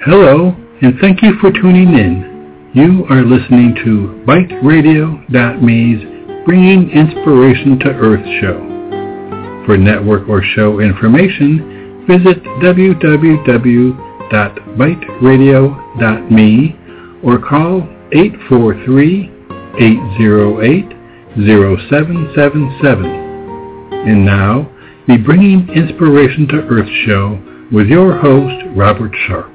Hello, and thank you for tuning in. You are listening to BiteRadio.me's Bringing Inspiration to Earth show. For network or show information, visit www.biteradio.me or call 843-808-0777. And now, the Bringing Inspiration to Earth show with your host, Robert Sharp.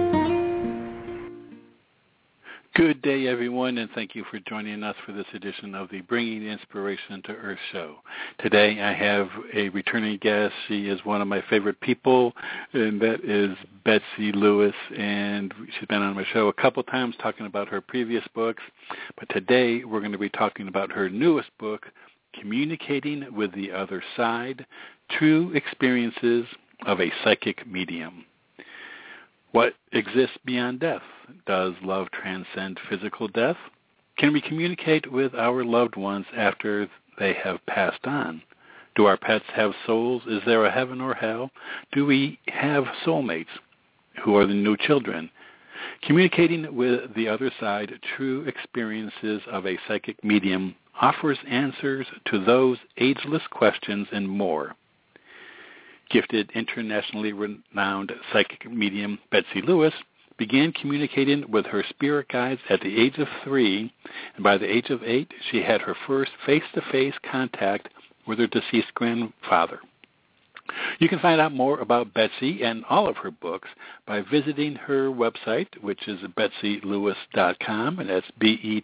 Good day, everyone, and thank you for joining us for this edition of the Bringing Inspiration to Earth show. Today I have a returning guest. She is one of my favorite people, and that is Betsy Lewis, and she's been on my show a couple times talking about her previous books, but today we're going to be talking about her newest book, Communicating with the Other Side, True Experiences of a Psychic Medium. What exists beyond death? Does love transcend physical death? Can we communicate with our loved ones after they have passed on? Do our pets have souls? Is there a heaven or hell? Do we have soulmates? Who are the new children? Communicating with the Other Side, True Experiences of a Psychic Medium offers answers to those ageless questions and more. Gifted, internationally renowned psychic medium Betsy Lewis began communicating with her spirit guides at the age of 3, and by the age of 8, she had her first face-to-face contact with her deceased grandfather. You can find out more about Betsy and all of her books by visiting her website, which is betsylewis.com, and that's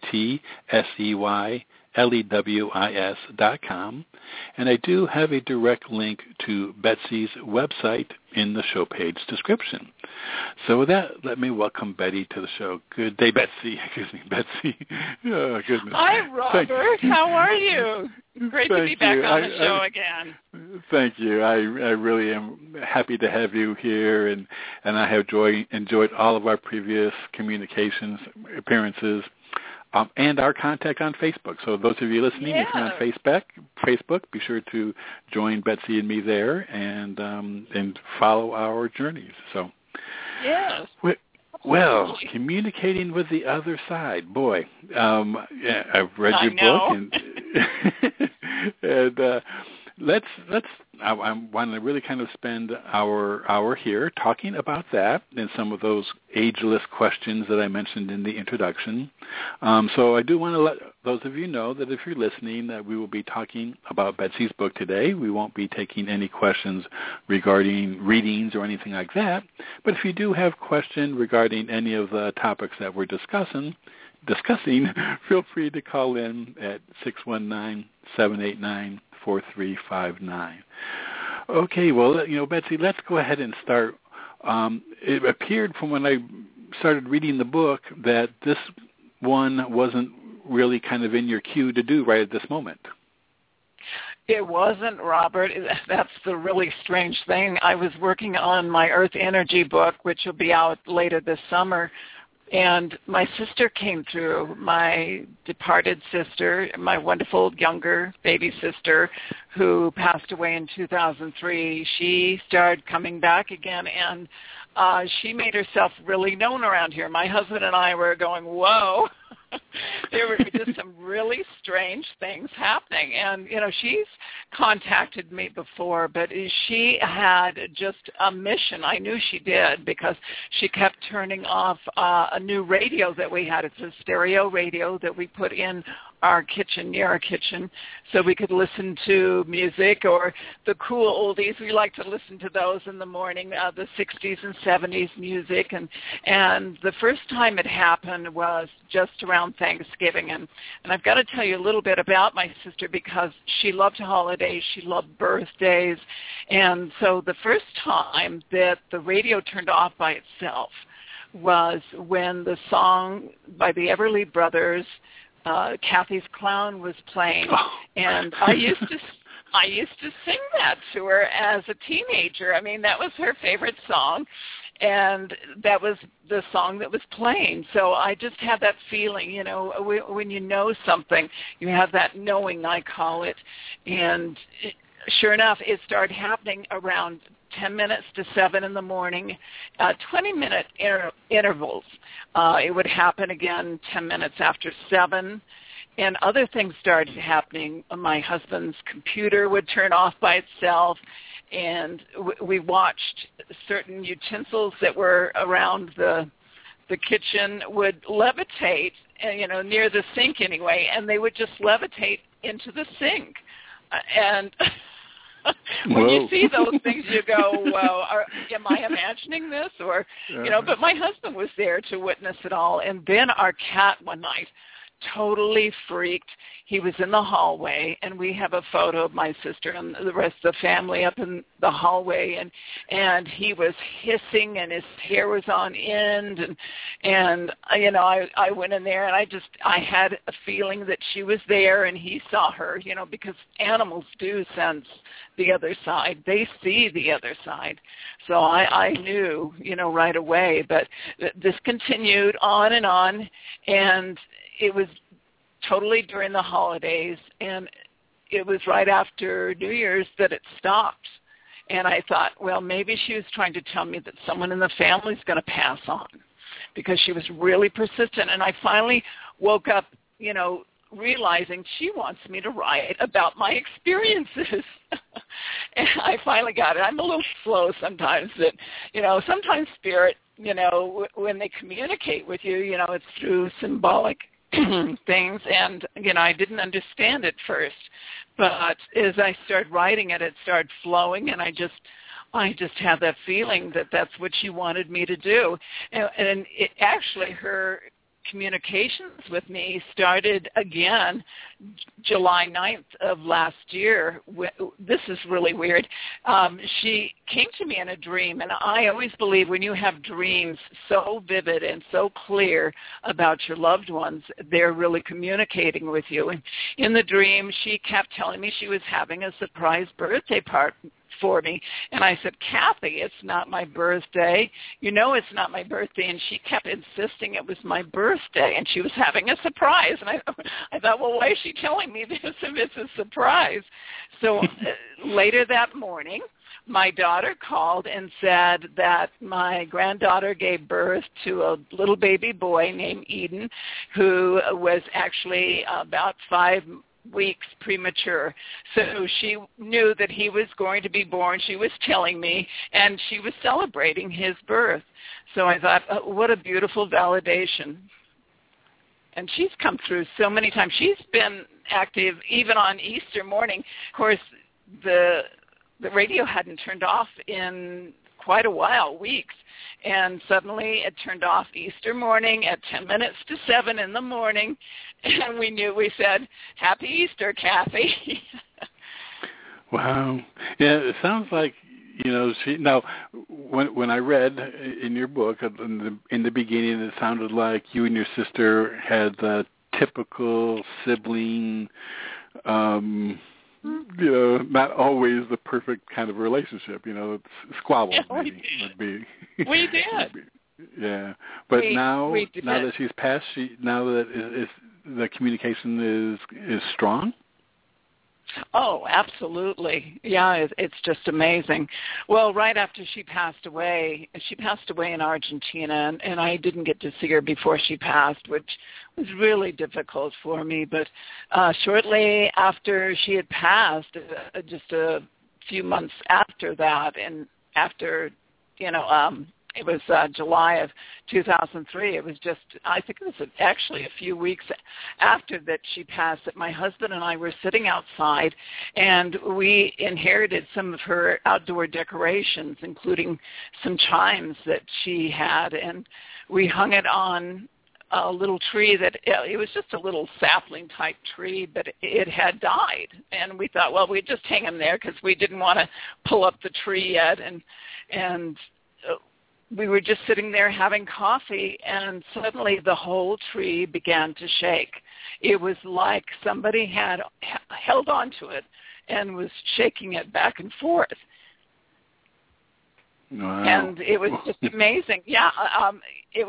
BetsyLewis.com. And I do have a direct link to Betsy's website in the show page description. So with that, let me welcome Betty to the show. Good day, Betsy. Betsy. Oh, goodness. Hi, Robert. How are you? Great to be back on the show again. Thank you. I really am happy to have you here, and I have enjoyed all of our previous communications, appearances, and our contact on Facebook. So those of you listening, if you're on Facebook, be sure to join Betsy and me there and follow our journeys. So, yes. Well, communicating with the other side, boy. I've read your book, and I want to really kind of spend our hour here talking about that and some of those ageless questions that I mentioned in the introduction. So I do want to let those of you know that if you're listening, that we will be talking about Betsy's book today. We won't be taking any questions regarding readings or anything like that. But if you do have questions regarding any of the topics that we're discussing, feel free to call in at 619-789-4359. Okay, well, Betsy, let's go ahead and start. It appeared from when I started reading the book that this one wasn't really kind of in your queue to do right at this moment. It wasn't, Robert. That's the really strange thing. I was working on my Earth Energy book, which will be out later this summer, and my sister came through, my departed sister, my wonderful younger baby sister who passed away in 2003. She started coming back again, and she made herself really known around here. My husband and I were going, whoa. There were just some really strange things happening. And, she's contacted me before, but she had just a mission. I knew she did because she kept turning off a new radio that we had. It's a stereo radio that we put in our kitchen, near our kitchen, so we could listen to music or the cool oldies. We like to listen to those in the morning, the 60s and 70s music. And the first time it happened was just around Thanksgiving. And I've got to tell you a little bit about my sister because she loved holidays. She loved birthdays. And so the first time that the radio turned off by itself was when the song by the Everly Brothers, Kathy's Clown, was playing, and I used to sing that to her as a teenager. I mean, that was her favorite song, and that was the song that was playing. So I just had that feeling, when you know something, you have that knowing, I call it, and sure enough, it started happening around 10 minutes to 7 in the morning, 20-minute intervals. It would happen again 10 minutes after 7. And other things started happening. My husband's computer would turn off by itself, and we watched certain utensils that were around the kitchen would levitate, near the sink anyway, and they would just levitate into the sink. And when you see those things, you go, well, am I imagining this? Or, but my husband was there to witness it all. And then our cat one night totally freaked. He was in the hallway, and we have a photo of my sister and the rest of the family up in the hallway, and he was hissing, and his hair was on end, and I went in there, and I had a feeling that she was there, and he saw her, because animals do sense the other side. They see the other side. So I knew, right away, but this continued on, and it was totally during the holidays, and it was right after New Year's that it stopped. And I thought, well, maybe she was trying to tell me that someone in the family is going to pass on, because she was really persistent. And I finally woke up, realizing she wants me to write about my experiences. And I finally got it. I'm a little slow sometimes, that, sometimes spirit, when they communicate with you, it's through symbolic things, and I didn't understand it first, but as I started writing it, it started flowing, and I just had that feeling that that's what she wanted me to do, and it actually, her communications with me started again July 9th of last year. This is really weird. She came to me in a dream, and I always believe when you have dreams so vivid and so clear about your loved ones, they're really communicating with you. And in the dream, she kept telling me she was having a surprise birthday party for me. And I said, Kathy, it's not my birthday. It's not my birthday. And she kept insisting it was my birthday, and she was having a surprise. And I thought, well, why is she telling me this if it's a surprise? So later that morning, my daughter called and said that my granddaughter gave birth to a little baby boy named Eden, who was actually about 5 weeks premature. So she knew that he was going to be born. She was telling me, and she was celebrating his birth. So I thought, what a beautiful validation. And she's come through so many times. She's been active even on Easter morning. Of course, the radio hadn't turned off in quite a while, weeks, and suddenly it turned off Easter morning at 10 minutes to 7 in the morning, and we said, Happy Easter, Kathy. Wow. Yeah, it sounds like, when I read in your book, in the beginning, it sounded like you and your sister had the typical sibling, not always the perfect kind of relationship. Squabbles would be. We did. Yeah, but now that she's passed, now that the communication is strong. Oh, absolutely. Yeah, it's just amazing. Well, right after she passed away in Argentina, and I didn't get to see her before she passed, which was really difficult for me. But shortly after she had passed, just a few months after that, and after, it was July of 2003. It was I think it was actually a few weeks after that she passed, that my husband and I were sitting outside, and we inherited some of her outdoor decorations, including some chimes that she had, and we hung it on a little tree that it was just a little sapling type tree, but it had died. And we thought, well, we'd just hang them there because we didn't want to pull up the tree yet. And we were just sitting there having coffee, and suddenly the whole tree began to shake. It was like somebody had held onto it and was shaking it back and forth. Wow. And it was just amazing. Yeah,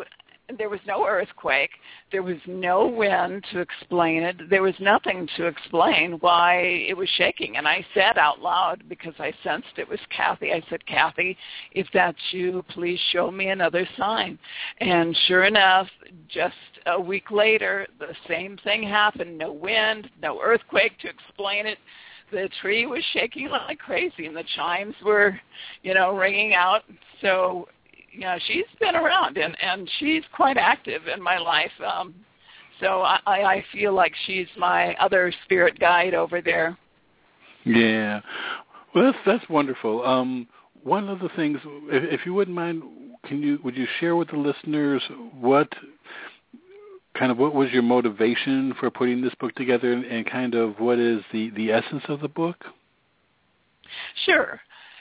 there was no earthquake. There was no wind to explain it. There was nothing to explain why it was shaking. And I said out loud, because I sensed it was Kathy, I said, Kathy, if that's you, please show me another sign. And sure enough, just a week later, the same thing happened. No wind, no earthquake to explain it. The tree was shaking like crazy, and the chimes were, ringing out. So, she's been around, and she's quite active in my life. So I feel like she's my other spirit guide over there. Yeah. Well, that's wonderful. One of the things, if you wouldn't mind, would you share with the listeners what was your motivation for putting this book together, and kind of what is the essence of the book? Sure.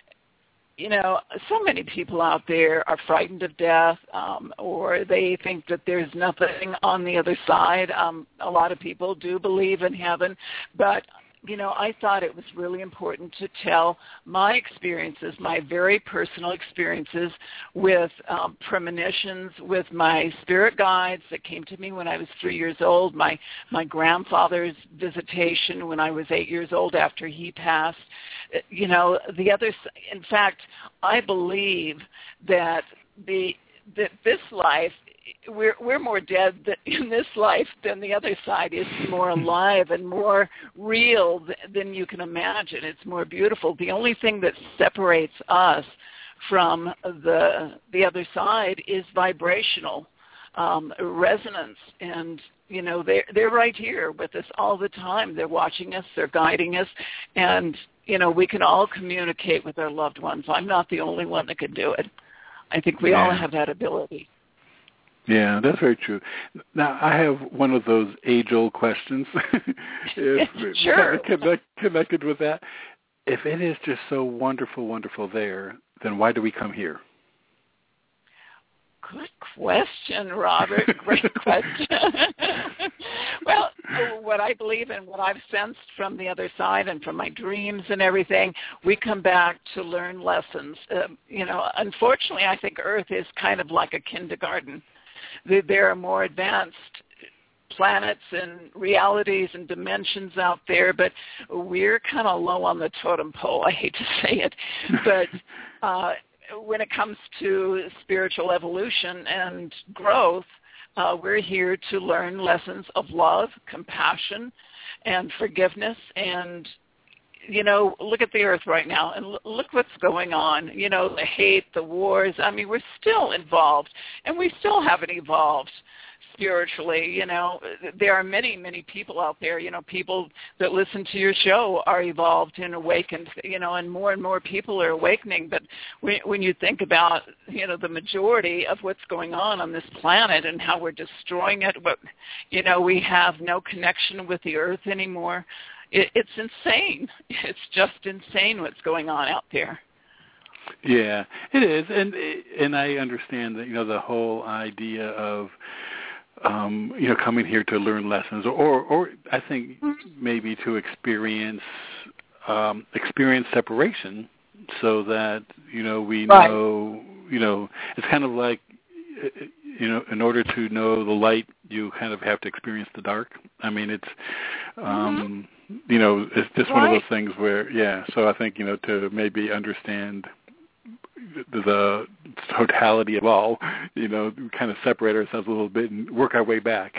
So many people out there are frightened of death, or they think that there's nothing on the other side. A lot of people do believe in heaven, but I thought it was really important to tell my experiences, my very personal experiences with premonitions, with my spirit guides that came to me when I was 3 years old, my grandfather's visitation when I was 8 years old after he passed. In fact, I believe that this life, we're more dead in this life than the other side is, more alive and more real than you can imagine. It's more beautiful. The only thing that separates us from the other side is vibrational resonance, and they're right here with us all the time. They're watching us, they're guiding us, and we can all communicate with our loved ones. I'm not the only one that can do it. I think we all have that ability. Yeah, that's very true. Now, I have one of those age-old questions. Sure. Connected with that. If it is just so wonderful, wonderful there, then why do we come here? Good question, Robert. Great question. Well, what I believe in, what I've sensed from the other side and from my dreams and everything, we come back to learn lessons. Unfortunately, I think Earth is kind of like a kindergarten. There are more advanced planets and realities and dimensions out there, but we're kind of low on the totem pole. I hate to say it, but when it comes to spiritual evolution and growth, we're here to learn lessons of love, compassion, and forgiveness. And, look at the Earth right now, and look what's going on. The hate, the wars. I mean, we're still involved, and we still haven't evolved spiritually. There are many, many people out there, people that listen to your show are evolved and awakened, and more people are awakening. But when you think about, the majority of what's going on this planet and how we're destroying it, but, we have no connection with the Earth anymore. It's insane. It's just insane what's going on out there. Yeah, it is. And I understand that, the whole idea of, coming here to learn lessons, or I think maybe to experience separation, so that we know. It's kind of like, in order to know the light, you kind of have to experience the dark. I mean, it's it's just one of those things where, So I think to maybe understand the totality of all, kind of separate ourselves a little bit and work our way back,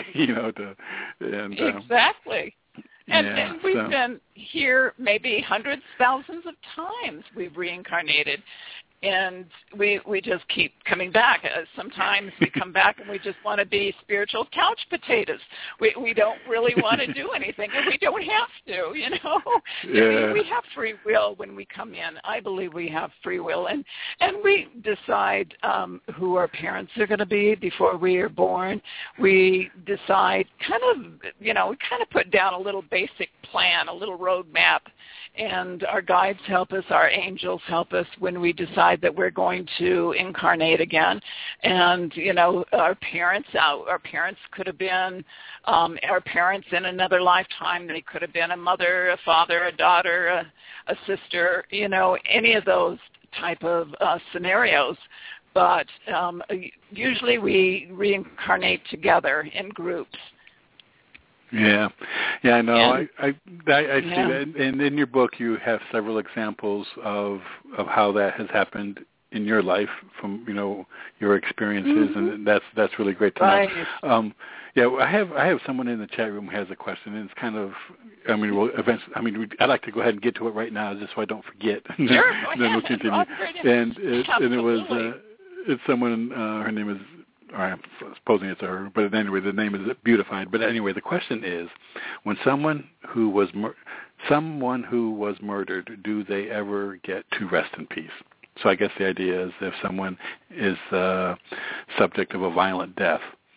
Exactly. And we've been here maybe hundreds, thousands of times we've reincarnated. And we just keep coming back. Sometimes we come back and we just want to be spiritual couch potatoes. We don't really want to do anything, and we don't have to, Yeah. We have free will when we come in. I believe we have free will, and we decide who our parents are going to be before we are born. We decide we kind of put down a little basic plan, a little roadmap, and our guides help us, our angels help us when we decide that we're going to incarnate again. And, our parents could have been our parents in another lifetime. They could have been a mother, a father, a daughter, a sister, any of those type of scenarios but usually we reincarnate together in groups. Yeah, I know. And, I see that, and in your book you have several examples of how that has happened in your life from your experiences, and that's really great to know. I have someone in the chat room who has a question, and it's kind of I'd like to go ahead and get to it right now, just so I don't forget. Sure, go then we'll continue. And it was it's someone. Her name is. I'm supposing it's her, but anyway, the name is Beautified. But anyway, the question is, when someone who was murdered, do they ever get to rest in peace? So I guess the idea is if someone is the subject of a violent death,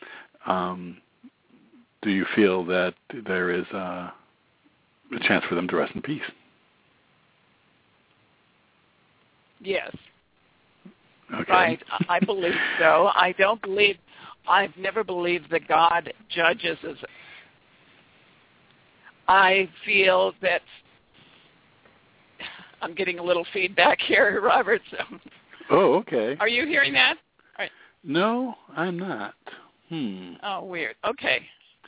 do you feel that there is a chance for them to rest in peace? Yes. Okay. Right. I believe so. I've never believed that God judges us. I feel that I'm getting a little feedback here, Robert. So. Oh, okay. Are you hearing that? Right. No, I'm not. Oh, weird. Okay.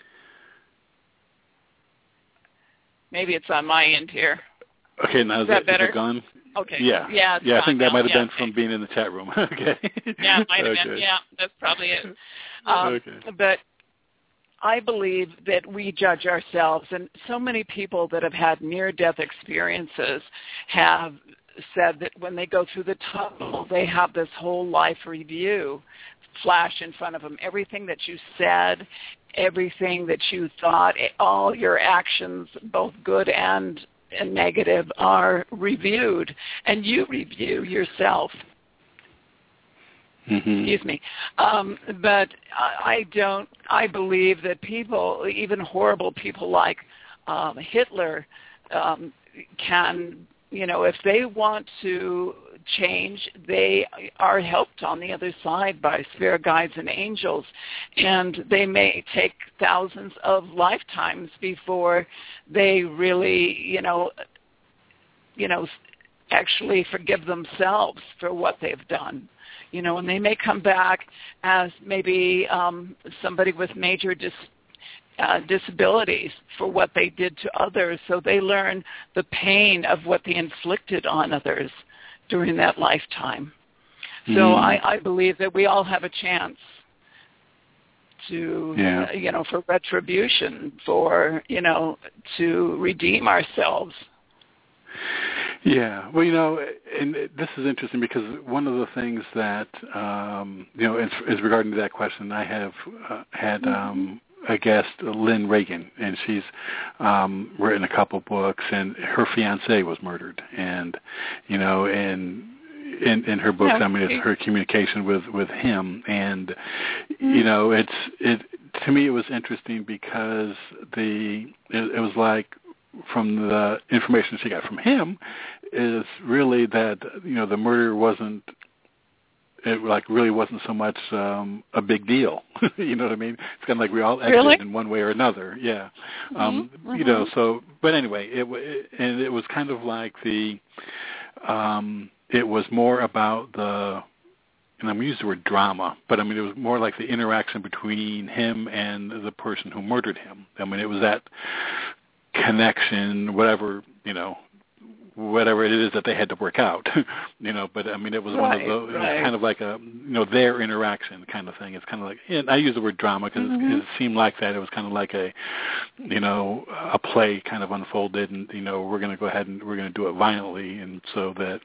Maybe it's on my end here. Okay, now is that better? Is it gone? Okay. Yeah. I think that might have been from being in the chat room. Okay. Yeah, it might have been. Yeah, that's probably it. Okay. But I believe that we judge ourselves, and so many people that have had near-death experiences have said that when they go through the tunnel, they have this whole life review flash in front of them. Everything that you said, everything that you thought, all your actions, both good and negative, are reviewed, and you review yourself. Excuse me. But I believe that people, even horrible people like Hitler, can, if they want to change, they are helped on the other side by spirit guides and angels, and they may take thousands of lifetimes before they really, actually forgive themselves for what they've done. And they may come back as maybe somebody with major disabilities for what they did to others, so they learn the pain of what they inflicted on others during that lifetime. So I believe that we all have a chance to, for retribution, to redeem ourselves. Yeah, well, and this is interesting because one of the things that, is regarding to that question, I have had a guest, Lynn Reagan, and she's written a couple books, and her fiancé was murdered, and, in her books, it's her communication with him, and, to me it was interesting because it was like, from the information she got from him, is really that the murder wasn't so much a big deal. You know what I mean? It's kind of like we all acted in one way or another. Yeah. So, but anyway, it was kind of like it was more about the, and I'm going to use the word drama, but it was more like the interaction between him and the person who murdered him. It was that connection, whatever it is that they had to work out, but it was one of those, it was kind of like a, their interaction kind of thing. It's kind of like, and I use the word drama because it seemed like that. It was kind of like a play kind of unfolded, and, we're going to go ahead and we're going to do it violently. And so that,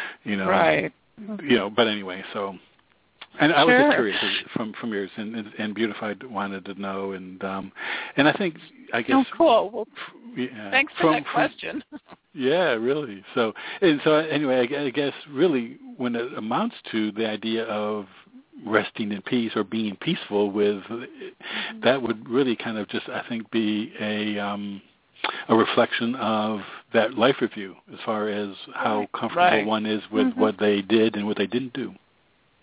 but anyway, so, and I was just curious from yours, and Beautified wanted to know, and I think, I guess. Oh, cool. Well, yeah, thanks for that question. Yeah, really. So anyway, I guess really when it amounts to the idea of resting in peace or being peaceful with, that would really kind of just, I think, be a reflection of that life review as far as how comfortable one is with what they did and what they didn't do.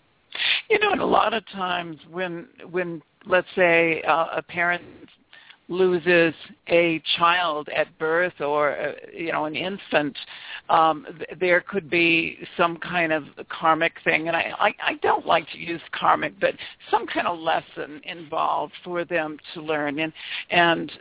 And a lot of times when let's say a parent loses a child at birth or an infant, there could be some kind of karmic thing, and I don't like to use karmic, but some kind of lesson involved for them to learn. And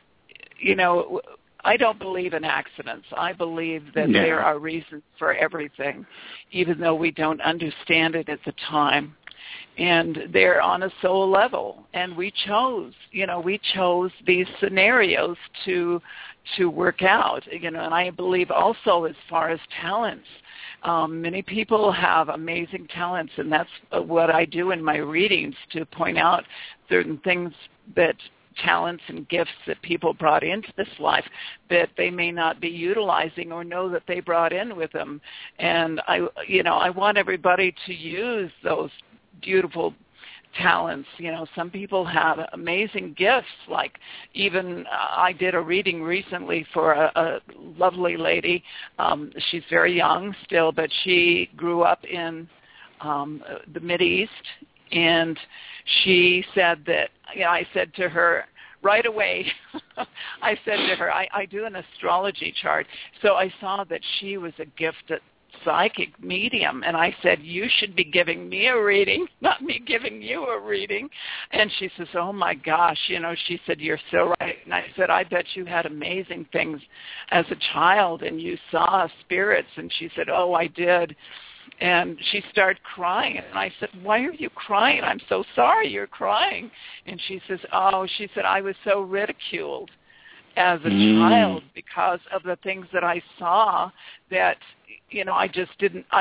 I don't believe in accidents. I believe that there are reasons for everything, even though we don't understand it at the time. And they're on a soul level, and we chose these scenarios to work out, and I believe also as far as talents, many people have amazing talents, and that's what I do in my readings, to point out certain things, that talents and gifts that people brought into this life that they may not be utilizing or know that they brought in with them. And I want everybody to use those beautiful talents. Some people have amazing gifts, like even I did a reading recently for a lovely lady. She's very young still, but she grew up in the Mideast, and she said that, I said to her right away, I said to her, I do an astrology chart, so I saw that she was a gifted psychic medium, and I said, you should be giving me a reading, not me giving you a reading. And she says, oh my gosh, she said, you're so right. And I said, I bet you had amazing things as a child and you saw spirits. And she said, oh, I did. And she started crying, and I said, why are you crying? I'm so sorry you're crying. And she says, I was so ridiculed as a child because of the things that I saw that, I just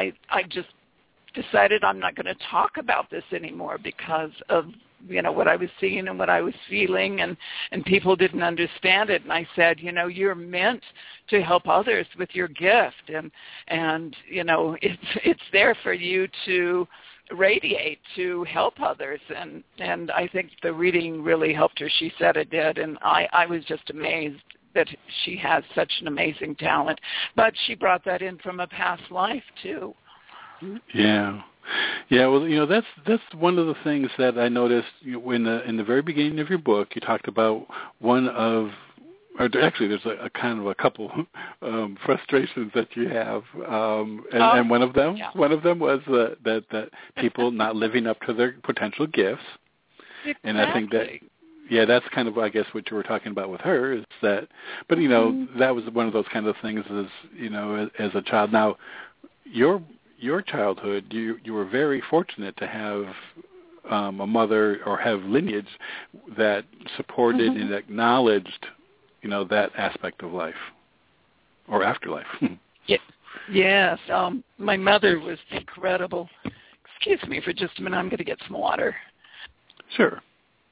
decided I'm not going to talk about this anymore because of, what I was seeing and what I was feeling, and people didn't understand it. And I said, you're meant to help others with your gift, and it's there for you to radiate, to help others. And I think the reading really helped her. She said it did, and I was just amazed that she has such an amazing talent. But she brought that in from a past life too. Yeah. Yeah, well, that's one of the things that I noticed in the very beginning of your book. You talked about there's a kind of a couple frustrations that you have, and one of them was that people not living up to their potential gifts. Exactly. And I think that. Yeah, that's kind of, I guess, what you were talking about with her is that, but, that was one of those kind of things as a child. Now, your childhood, you were very fortunate to have a mother or have lineage that supported and acknowledged, that aspect of life or afterlife. Yes. My mother was incredible. Excuse me for just a minute. I'm going to get some water. Sure.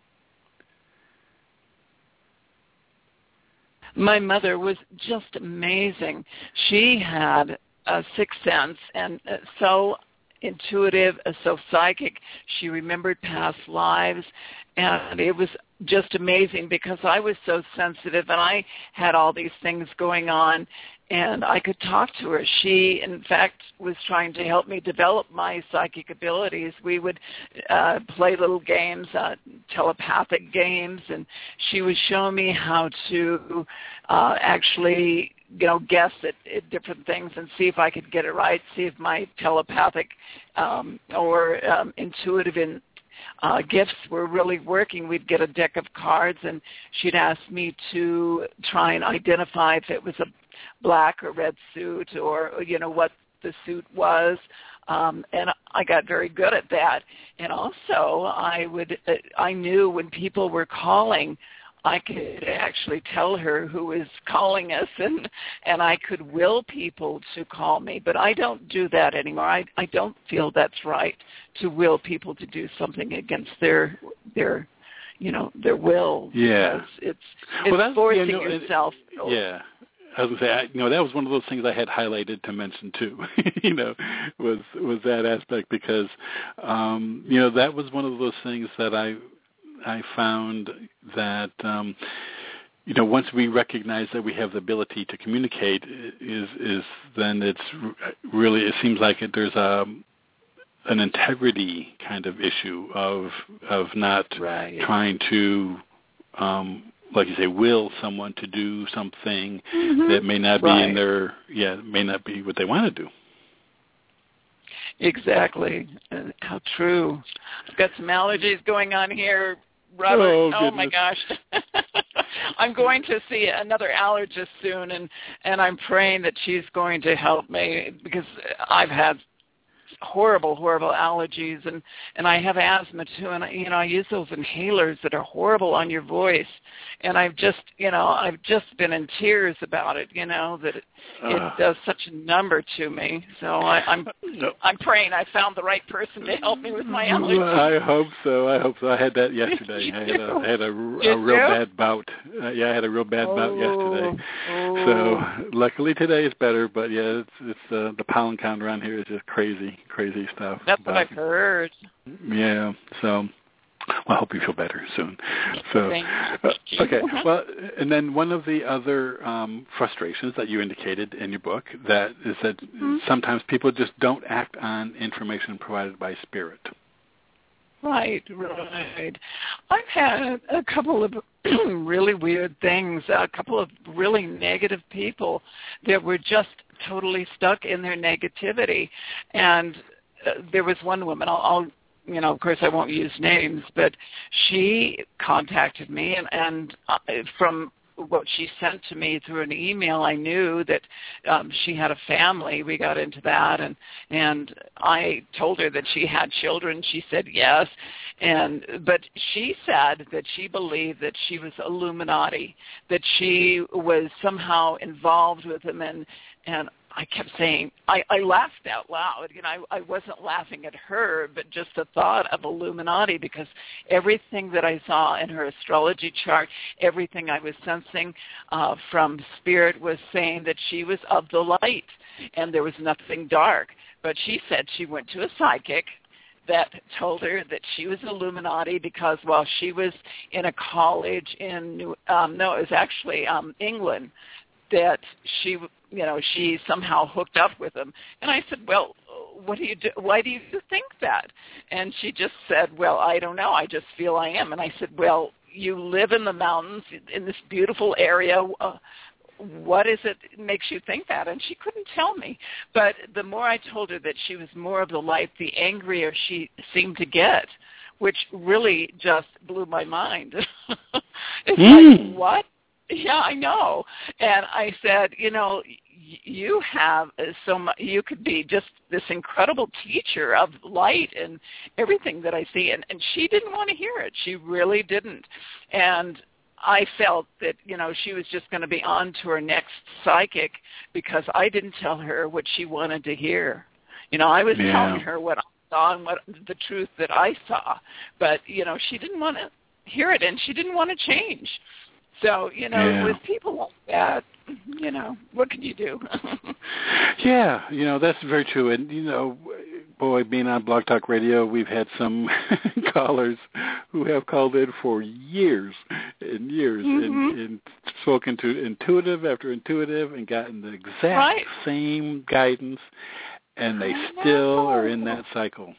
My mother was just amazing. She had a sixth sense and so intuitive, so psychic. She remembered past lives, and it was just amazing because I was so sensitive and I had all these things going on, and I could talk to her. She, in fact, was trying to help me develop my psychic abilities. We would play little games, telepathic games, and she would show me how to actually guess at different things and see if I could get it right, see if my telepathic or intuitive gifts were really working. We'd get a deck of cards, and she'd ask me to try and identify if it was a black or red suit or, what the suit was. And I got very good at that. And also I knew when people were calling, I could actually tell her who was calling us, and I could will people to call me. But I don't do that anymore. I don't feel that's right to will people to do something against their will. Yeah. It's forcing yourself. Yeah. I was going to say, that was one of those things I had highlighted to mention too, was that aspect because, that was one of those things that I found that, once we recognize that we have the ability to communicate, is then it's really, it seems like there's an integrity kind of issue of not trying to like you say, will someone to do something that may not be in their, may not be what they want to do. Exactly. How true. I've got some allergies going on here, Robert. Oh my gosh. I'm going to see another allergist soon, and I'm praying that she's going to help me because I've had horrible allergies, and I have asthma too, and I use those inhalers that are horrible on your voice, and I've just been in tears about it, that it does such a number to me. So I'm praying I found the right person to help me with my allergies. I hope so. I had that yesterday. I had a real bad bout. I had a real bad bout yesterday. So luckily today is better, but it's the pollen count around here is just crazy stuff. That's what I've heard. Yeah, so I hope you feel better soon. So, okay, well, and then one of the other frustrations that you indicated in your book that is that sometimes people just don't act on information provided by spirit. Right. I've had a couple of really weird things, a couple of really negative people that were just totally stuck in their negativity. And there was one woman, I'll of course I won't use names, but she contacted me, and from what she sent to me through an email, I knew that she had a family. We got into that, and I told her that she had children. She said yes, but she said that she believed that she was Illuminati, that she was somehow involved with them, and I kept saying, I laughed out loud. I wasn't laughing at her, but just the thought of Illuminati, because everything that I saw in her astrology chart, everything I was sensing from spirit was saying that she was of the light and there was nothing dark. But she said she went to a psychic that told her that she was Illuminati because while she was in a college in it was actually England, that she somehow hooked up with him. And I said, well, what do you do? Why do you think that? And she just said, well, I don't know. I just feel I am. And I said, well, you live in the mountains in this beautiful area. What is it that makes you think that? And she couldn't tell me. But the more I told her that she was more of the light, the angrier she seemed to get, which really just blew my mind. It's like, what? Yeah, I know. And I said, you have so much, you could be just this incredible teacher of light and everything that I see. And she didn't want to hear it. She really didn't. And I felt that, she was just going to be on to her next psychic because I didn't tell her what she wanted to hear. I was telling her what I saw and what the truth that I saw. But, she didn't want to hear it and she didn't want to change. So, with people like that, what can you do? That's very true. And, boy, being on Blog Talk Radio, we've had some callers who have called in for years and years and spoken to intuitive after intuitive and gotten the exact same guidance, and they still are in that cycle.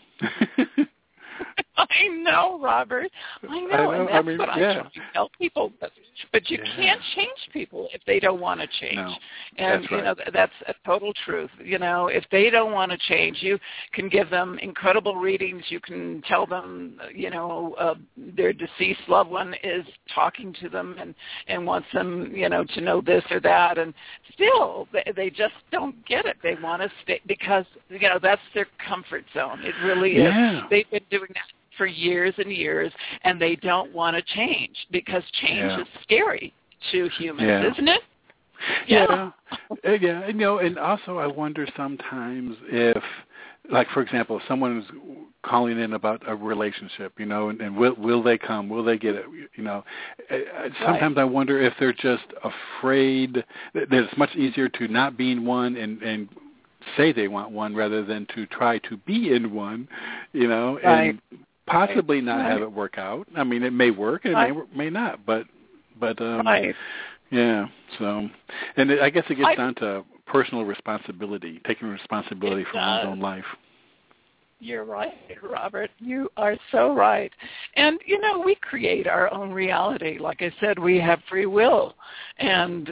I know, Robert. I know, and that's what I try to tell people. But you can't change people if they don't want to change. No, and, that's a total truth. If they don't want to change, you can give them incredible readings. You can tell them, their deceased loved one is talking to them and wants them, to know this or that. And still, they just don't get it. They want to stay because, that's their comfort zone. It really is. They've been doing that for years and years, and they don't want to change because change is scary to humans, isn't it? Yeah. And also I wonder sometimes if, like, for example, if someone is calling in about a relationship, and will they come? Will they get it? Sometimes I wonder if they're just afraid that it's much easier to not be in one and say they want one rather than to try to be in one, and possibly not have it work out. I mean, it may work and it may not, but so, and I guess it gets down to personal responsibility, taking responsibility for one's own life. You're right, Robert. You are so right. And, we create our own reality. Like I said, we have free will. And,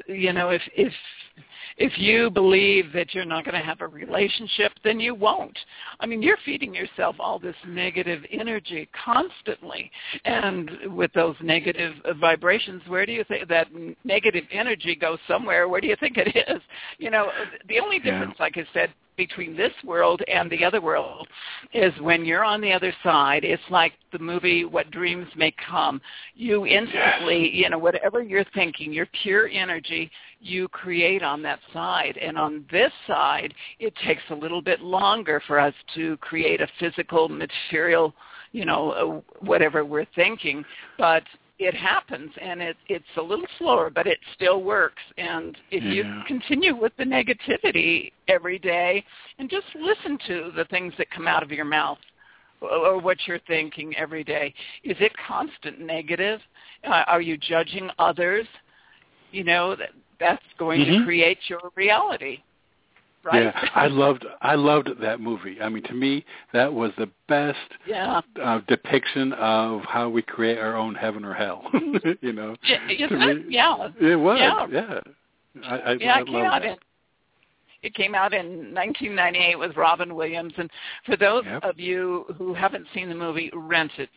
if you believe that you're not going to have a relationship, then you won't. I mean, you're feeding yourself all this negative energy constantly. And with those negative vibrations, where do you think that negative energy goes somewhere? Where do you think it is? The only difference, like I said, between this world and the other world is when you're on the other side, it's like the movie What Dreams May Come. You instantly, whatever you're thinking, your pure energy, you create on that side. And on this side, it takes a little bit longer for us to create a physical, material, whatever we're thinking. But it happens, and it's a little slower, but it still works. And if you continue with the negativity every day and just listen to the things that come out of your mouth or what you're thinking every day, is it constant negative? Are you judging others? That's going to create your reality. Right? Yeah, I loved that movie. I mean, to me, that was the best depiction of how we create our own heaven or hell. Isn't it? Yeah. It was. Yeah. I love that. It came out in 1998 with Robin Williams, and for those of you who haven't seen the movie, rent it.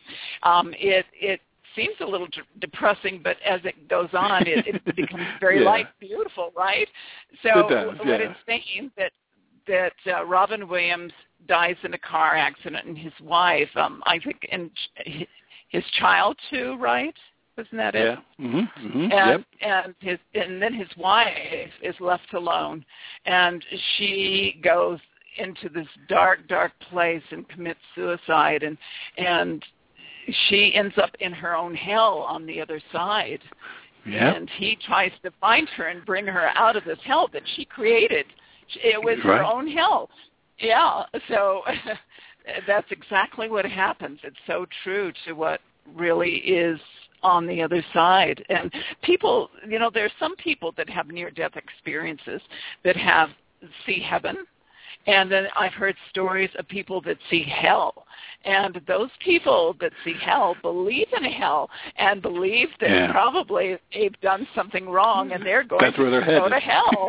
It seems a little depressing, but as it goes on, it becomes very light, beautiful, right? So what it's saying that Robin Williams dies in a car accident, and his wife, I think, and his child too, right? Wasn't that it? Yeah. Mm-hmm. And then his wife is left alone, and she goes into this dark, dark place and commits suicide, and she ends up in her own hell on the other side. Yep. And he tries to find her and bring her out of this hell that she created. It was her own hell. Yeah, so that's exactly what happens. It's so true to what really is on the other side. And people, there's some people that have near-death experiences that see heaven. And then I've heard stories of people that see hell. And those people that see hell believe in hell and believe that probably they've done something wrong and they're going to go to hell.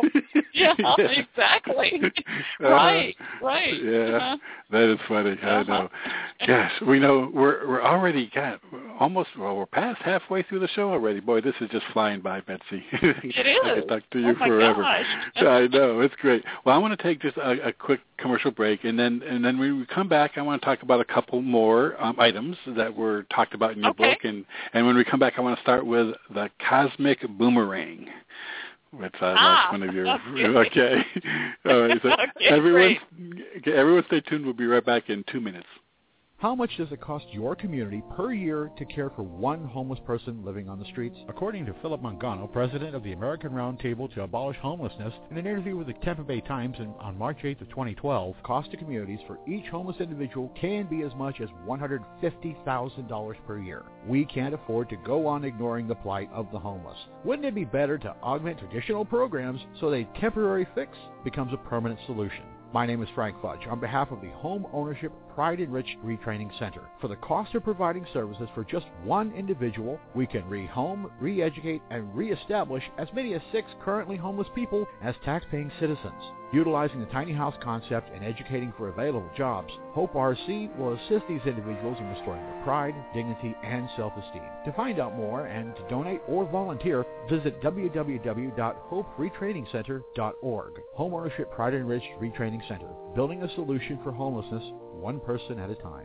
Exactly. Right. Yeah, that is funny. I know. Gosh, we know we're already we're past halfway through the show already. Boy, this is just flying by, Betsy. It is. I could talk to you forever. Gosh. I know, it's great. Well, I want to take just a quick commercial break, and then when we come back, I want to talk about a couple more items that were talked about in your book, and when we come back, I want to start with the Cosmic Boomerang. That's one of your okay. All right, so everyone stay tuned. We'll be right back in 2 minutes. How much does it cost your community per year to care for one homeless person living on the streets? According to Philip Mangano, president of the American Roundtable to Abolish Homelessness, in an interview with the Tampa Bay Times on March 8th of 2012, cost to communities for each homeless individual can be as much as $150,000 per year. We can't afford to go on ignoring the plight of the homeless. Wouldn't it be better to augment traditional programs so that a temporary fix becomes a permanent solution? My name is Frank Fudge on behalf of the Home Ownership Pride Enriched Retraining Center. For the cost of providing services for just one individual, we can rehome, re-educate, and reestablish as many as 6 currently homeless people as tax-paying citizens. Utilizing the tiny house concept and educating for available jobs, Hope RC will assist these individuals in restoring their pride, dignity, and self-esteem. To find out more and to donate or volunteer, visit www.hoperetrainingcenter.org. Home Ownership Pride Enriched Retraining Center, building a solution for homelessness, one person at a time.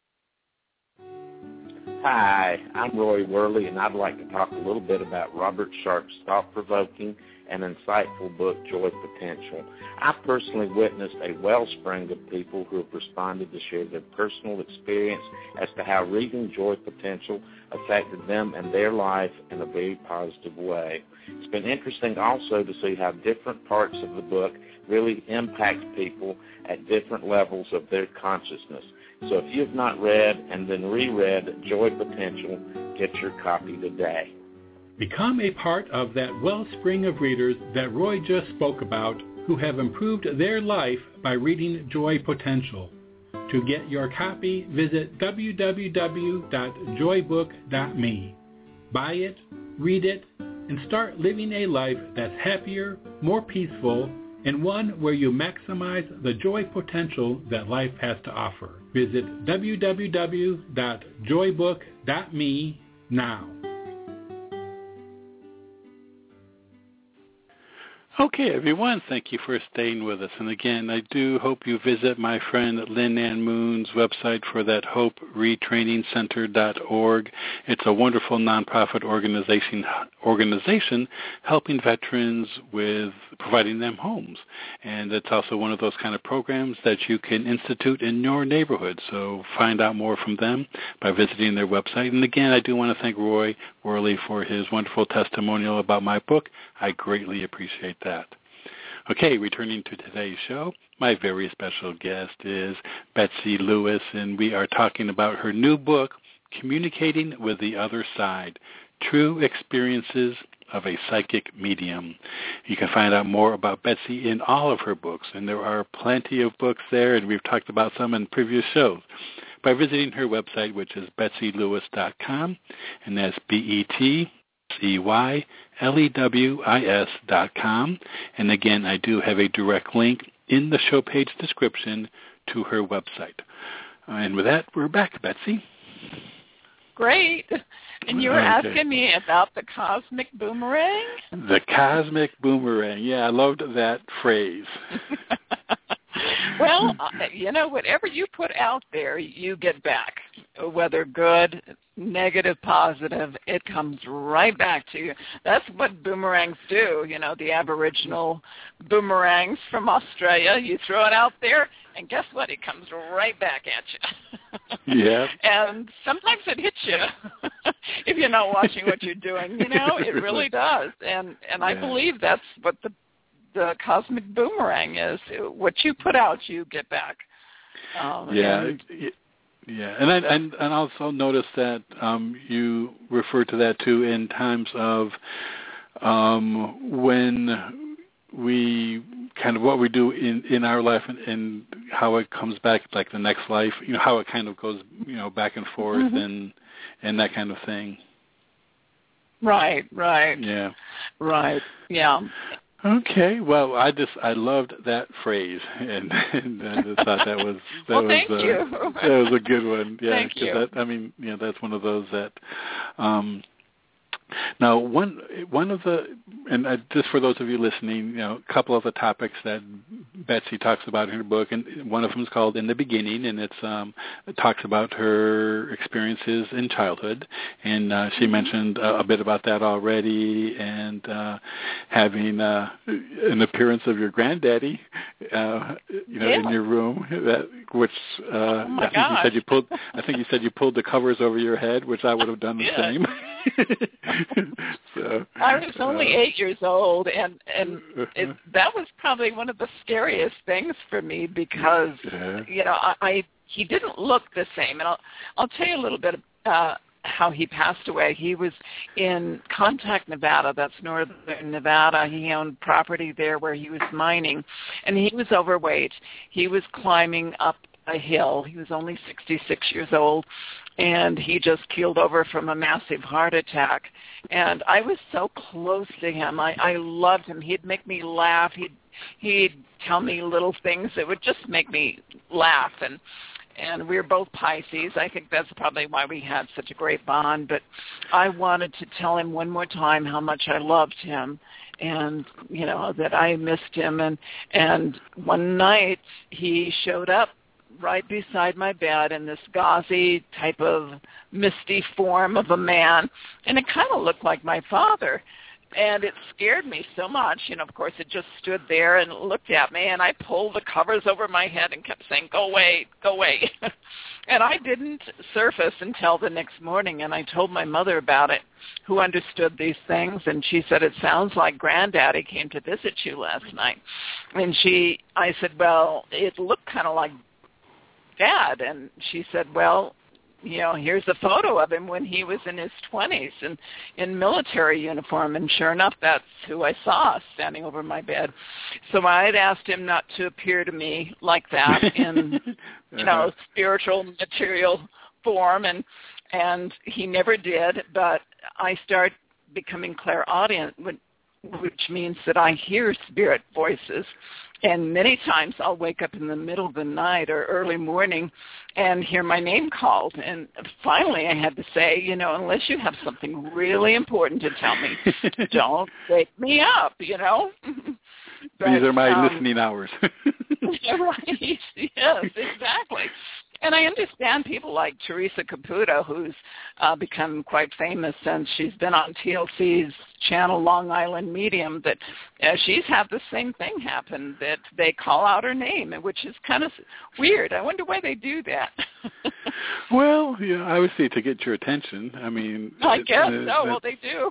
Hi, I'm Roy Worley, and I'd like to talk a little bit about Robert Sharp's thought-provoking and insightful book, Joy Potential. I personally witnessed a wellspring of people who have responded to share their personal experience as to how reading Joy Potential affected them and their life in a very positive way. It's been interesting also to see how different parts of the book really impact people at different levels of their consciousness. So if you have not read and then reread Joy Potential, get your copy today. Become a part of that wellspring of readers that Roy just spoke about who have improved their life by reading Joy Potential. To get your copy, visit www.joybook.me. Buy it, read it, and start living a life that's happier, more peaceful, and one where you maximize the joy potential that life has to offer. Visit www.joybook.me now. Okay, everyone, thank you for staying with us. And again, I do hope you visit my friend Lynn Ann Moon's website for that, hoperetrainingcenter.org. It's a wonderful nonprofit organization helping veterans with providing them homes. And it's also one of those kind of programs that you can institute in your neighborhood. So find out more from them by visiting their website. And again, I do want to thank Roy Worley for his wonderful testimonial about my book. I greatly appreciate that. Okay, returning to today's show, my very special guest is Betsy Lewis, and we are talking about her new book, Communicating with the Other Side, True Experiences of a Psychic Medium. You can find out more about Betsy in all of her books, and there are plenty of books there, and we've talked about some in previous shows, by visiting her website, which is betsylewis.com, and that's BetsyLewis.com. And again, I do have a direct link in the show page description to her website. And with that, we're back, Betsy. Great. And you were asking me about the cosmic boomerang? The cosmic boomerang. Yeah, I loved that phrase. Well, whatever you put out there, you get back. Whether good, negative, positive, it comes right back to you. That's what boomerangs do. The Aboriginal boomerangs from Australia. You throw it out there, and guess what? It comes right back at you. Yeah. And sometimes it hits you if you're not watching what you're doing. It really does. And I believe that's what the cosmic boomerang is. What you put out, you get back. Yeah, and also notice that you refer to that too in times of when we kind of what we do in our life and how it comes back, like the next life, how it kind of goes, back and forth and that kind of thing. Right. Yeah. Right. Yeah. Okay, well, I loved that phrase, and I just thought that was thank you. That was a good one. Yeah, thank you. That's one of those that. Now, one of the, and just for those of you listening, a couple of the topics that Betsy talks about in her book, and one of them is called "In the Beginning," and it talks about her experiences in childhood, and she mentioned a bit about that already, and having an appearance of your granddaddy, in your room, which I think you said you pulled the covers over your head, which I would have done the same. So, I was only 8 years old, and that was probably one of the scariest things for me because he didn't look the same. And I'll tell you a little bit how he passed away. He was in Contact, Nevada. That's northern Nevada. He owned property there where he was mining, and he was overweight. He was climbing up a hill. He was only 66 years old, and he just keeled over from a massive heart attack. And I was so close to him. I loved him. He'd make me laugh. He'd tell me little things that would just make me laugh. And we were both Pisces. I think that's probably why we had such a great bond. But I wanted to tell him one more time how much I loved him and, that I missed him. And one night he showed up right beside my bed in this gauzy type of misty form of a man, and it kind of looked like my father, and it scared me so much. Of course, it just stood there and looked at me, and I pulled the covers over my head and kept saying, "Go away, go away." And I didn't surface until the next morning, and I told my mother about it, who understood these things, and she said, "It sounds like Granddaddy came to visit you last night." And I said, "Well, it looked kind of like Dad." And she said, "Well, here's a photo of him when he was in his 20s and in military uniform. And sure enough, that's who I saw standing over my bed. So I had asked him not to appear to me like that in, spiritual, material form, and he never did. But I start becoming clairaudient, which means that I hear spirit voices. And many times I'll wake up in the middle of the night or early morning and hear my name called. And finally I had to say, unless you have something really important to tell me, don't wake me up, But, these are my listening hours. Right. Yes, exactly. And I understand people like Teresa Caputo, who's become quite famous since she's been on TLC's channel Long Island Medium, that she's had the same thing happen, that they call out her name, which is kind of weird. I wonder why they do that. Well, I would say to get your attention. I mean, I guess so. Well, they do.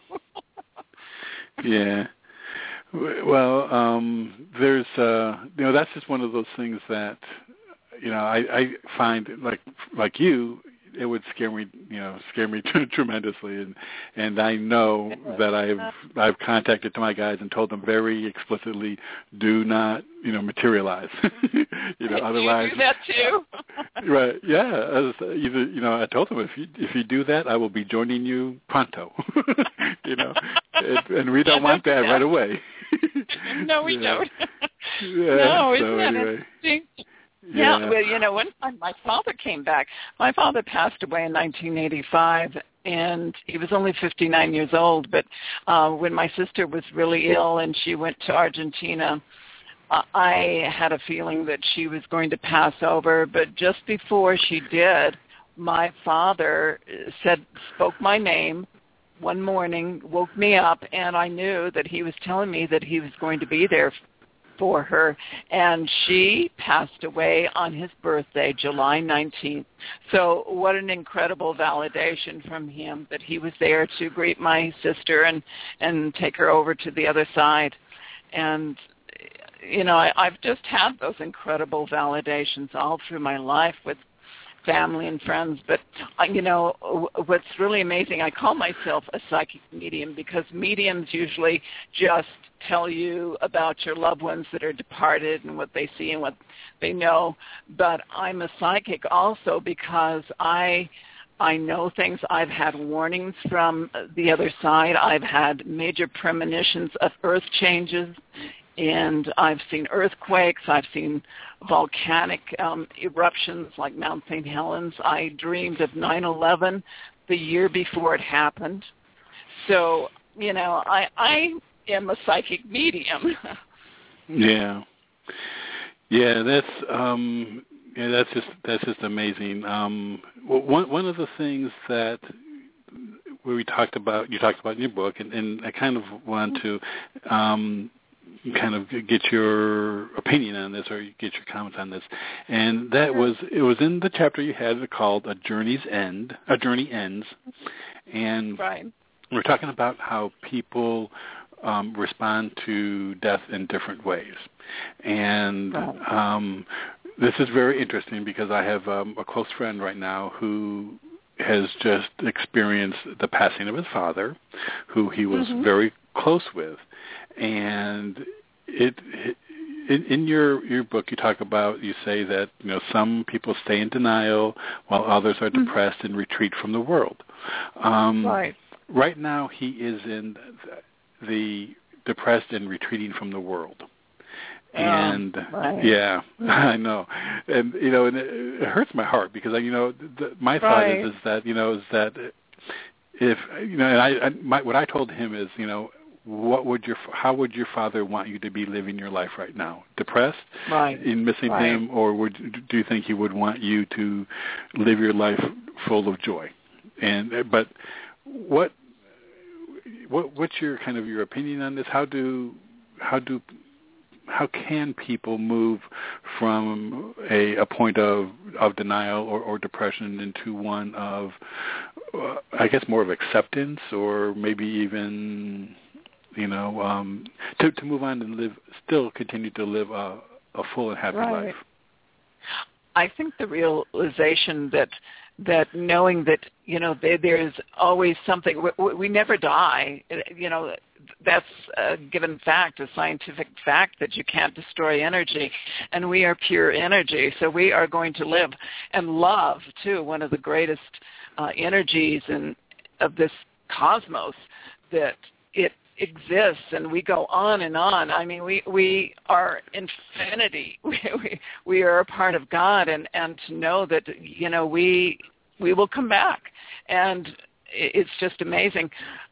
Yeah. Well, there's, that's just one of those things that, I find like you, it would scare me tremendously, and I know that I've contacted my guys and told them very explicitly, do not materialize. Otherwise. You do that too. Right? Yeah. I told them if you do that, I will be joining you pronto. And we don't want that right away. No, we don't. Yeah, no, isn't so that anyway. interesting? Yeah, well, one time my father came back. My father passed away in 1985, and he was only 59 years old. But when my sister was really ill and she went to Argentina, I had a feeling that she was going to pass over. But just before she did, my father spoke my name one morning, woke me up, and I knew that he was telling me that he was going to be there for her, and she passed away on his birthday, July 19th. So what an incredible validation from him that he was there to greet my sister and take her over to the other side. And, I've just had those incredible validations all through my life with family and friends. But, what's really amazing, I call myself a psychic medium because mediums usually just tell you about your loved ones that are departed and what they see and what they know. But I'm a psychic also because I know things. I've had warnings from the other side. I've had major premonitions of earth changes, and I've seen earthquakes. I've seen volcanic eruptions like Mount St. Helens. I dreamed of 9/11 the year before it happened. So, I am a psychic medium. Yeah. That's just amazing. One of the things that you talked about in your book, and I kind of want to kind of get your opinion on this or get your comments on this, and that it was in the chapter you had called A Journey Ends, and right. We're talking about how people respond to death in different ways. And this is very interesting because I have a close friend right now who has just experienced the passing of his father, who he was very close with. And in your book you say that some people stay in denial while others are depressed and retreat from the world. Right. Right now he is in the depressed and retreating from the world. And yeah, I know, and and it hurts my heart because my thought is that if what I told him is how would your father want you to be living your life right now? Depressed, in missing him, or do you think he would want you to live your life full of joy? But what's your kind of your opinion on this? How can people move from a point of denial or depression into one of, I guess, more of acceptance, or maybe even, to move on and still continue to live a full and happy life? I think the realization that that knowing that, there's always something, we never die, that's a given fact, a scientific fact that you can't destroy energy, and we are pure energy, so we are going to live. And love, too, one of the greatest energies of this cosmos, that it exists, and we go on and on. I mean, we are infinity. We are a part of God, and to know that, we will come back, and it's just amazing.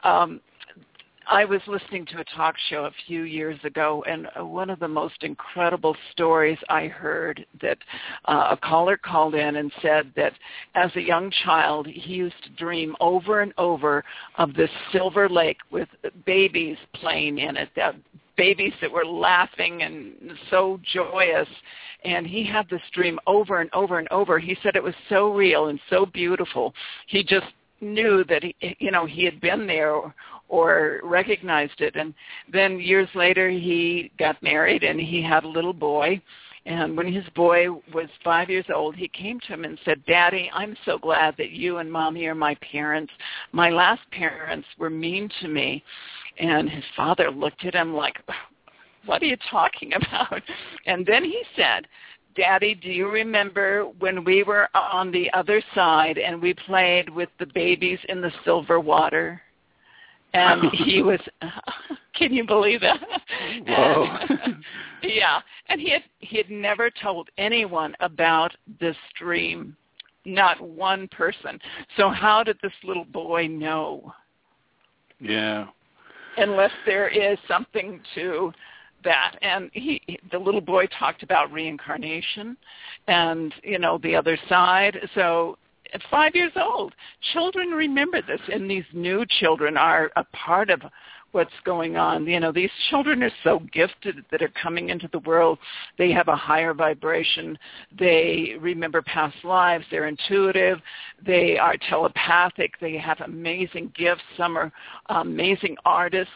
I was listening to a talk show a few years ago, and one of the most incredible stories I heard, that a caller called in and said that as a young child, he used to dream over and over of this silver lake with babies playing in it, babies that were laughing and so joyous. And he had this dream over and over and over. He said it was so real and so beautiful. He just knew that he had been there or recognized it. And then years later, he got married and he had a little boy. And when his boy was 5 years old, he came to him and said, "Daddy, I'm so glad that you and Mommy are my parents. My last parents were mean to me." And his father looked at him like, "What are you talking about?" And then he said, "Daddy, do you remember when we were on the other side and we played with the babies in the silver water?" And he was, can you believe that? Whoa. Yeah. And he had never told anyone about this dream, not one person. So how did this little boy know? Yeah. Unless there is something to that. And the little boy talked about reincarnation and, the other side. So at 5 years old, children remember this, and these new children are a part of what's going on. These children are so gifted that are coming into the world. They have a higher vibration. They remember past lives. They're intuitive. They are telepathic. They have amazing gifts. Some are amazing artists,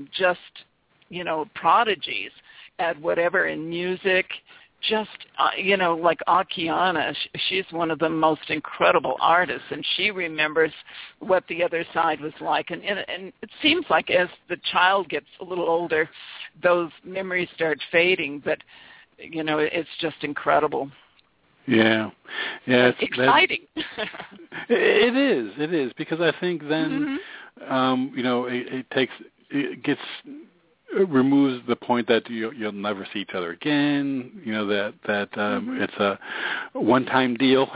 prodigies at whatever in music. Just, like Akiana, she's one of the most incredible artists, and she remembers what the other side was like. And it seems like as the child gets a little older, those memories start fading, but, it's just incredible. Yeah. Yeah. It's exciting. It is, because I think then, it removes the point that you'll never see each other again. It's a one-time deal.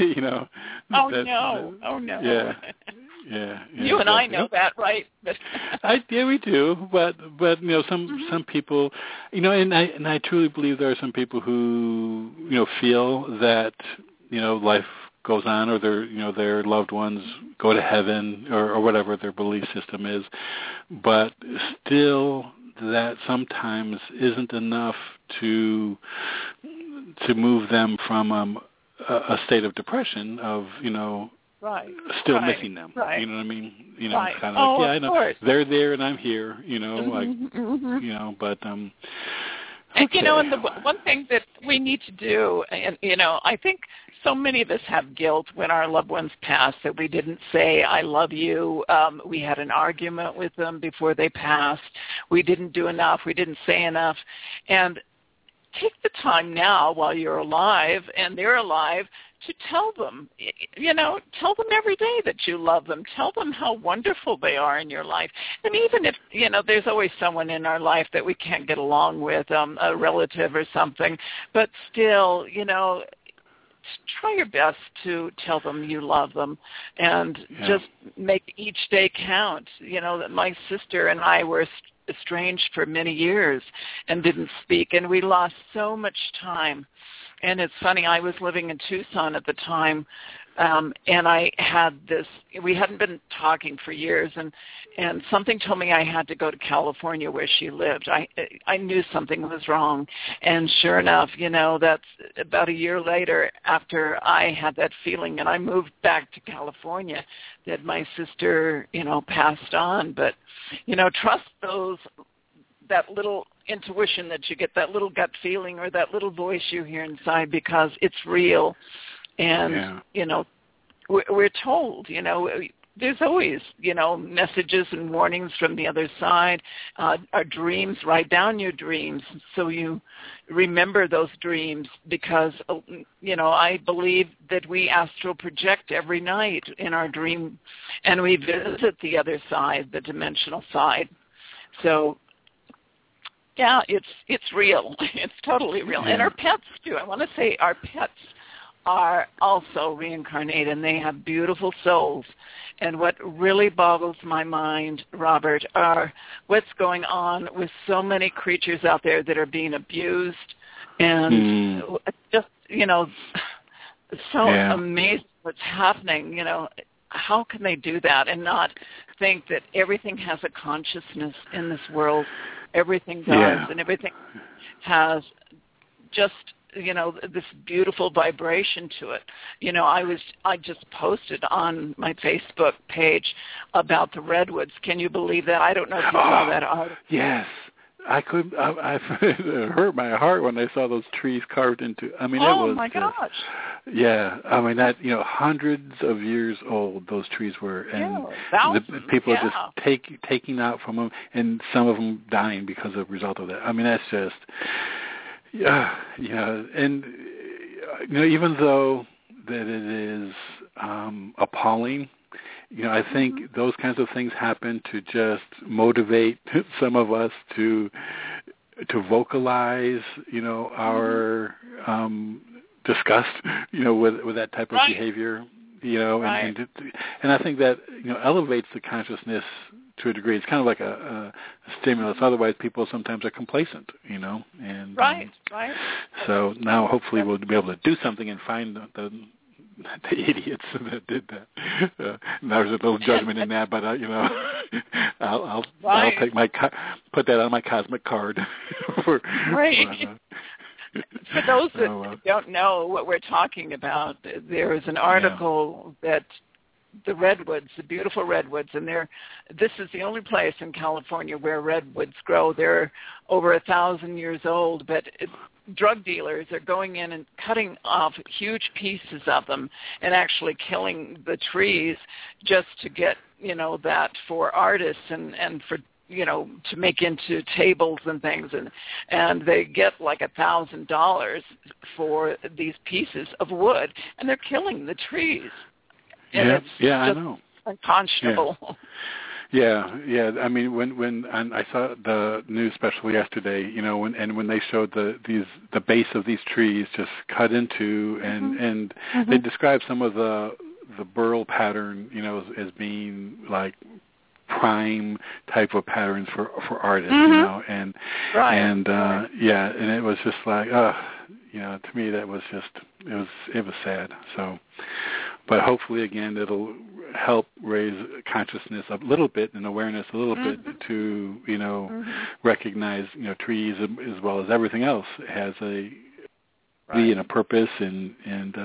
Oh no. Yeah. Yeah. You and I know that, right? Yeah, we do. But some people, and I truly believe there are some people who feel that life goes on, or their loved ones go to heaven, or whatever their belief system is, but still that sometimes isn't enough to move them from a state of depression of still missing them. Right. You know what I mean? Right. Kind of like, I know course. they're there and I'm here. But okay. And the one thing that we need to do, and I think so many of us have guilt when our loved ones pass that we didn't say, "I love you." We had an argument with them before they passed. We didn't do enough. We didn't say enough. And take the time now while you're alive and they're alive to tell them, tell them every day that you love them. Tell them how wonderful they are in your life. And even if, there's always someone in our life that we can't get along with, a relative or something, but still, try your best to tell them you love them and just make each day count. That my sister and I were estranged for many years and didn't speak, and we lost so much time. And it's funny, I was living in Tucson at the time, and I had we hadn't been talking for years, and something told me I had to go to California where she lived. I knew something was wrong. And sure enough, that's about a year later after I had that feeling and I moved back to California that my sister, passed on. But, trust that little intuition that you get, that little gut feeling or that little voice you hear inside, because it's real. And, we're told, there's always, messages and warnings from the other side. Our dreams, write down your dreams so you remember those dreams because, I believe that we astral project every night in our dream and we visit the other side, the dimensional side. So, yeah, it's real. It's totally real. Yeah. And our pets, too. I want to say our pets are also reincarnated, and they have beautiful souls. And what really boggles my mind, Robert, are what's going on with so many creatures out there that are being abused and just, so amazing what's happening. How can they do that and not think that everything has a consciousness in this world? Everything does, and everything has just this beautiful vibration to it. I just posted on my Facebook page about the redwoods. Can you believe that? I don't know if you saw that article. Yes. I it hurt my heart when I saw those trees carved into. It was. Oh my gosh! Yeah, that hundreds of years old those trees were, and the people are just taking out from them, and some of them dying because of the result of that. That's just. And even though that it is appalling, I think those kinds of things happen to just motivate some of us to vocalize, our disgust, with that type of behavior, and I think that elevates the consciousness to a degree. It's kind of like a stimulus. Otherwise, people sometimes are complacent, and right. So now, hopefully, we'll be able to do something and find the idiots that did that. There's a little judgment in that, but I'll take put that on my cosmic card. For those that don't know what we're talking about, there is an article that the redwoods, the beautiful redwoods, and this is the only place in California where redwoods grow. They're over 1,000 years old, but drug dealers are going in and cutting off huge pieces of them and actually killing the trees just to get, that for artists and for, to make into tables and things. And they get like $1,000 for these pieces of wood, and they're killing the trees. And it's I know. Unconscionable. Yeah. When I saw the news special yesterday, when they showed the base of these trees just cut into, and they described some of the burl pattern, as being like prime type of patterns for artists, and and it was just like, to me that was just it was sad. So. But hopefully, again, it'll help raise consciousness a little bit and awareness a little bit to, recognize, trees as well as everything else has a be and a purpose, and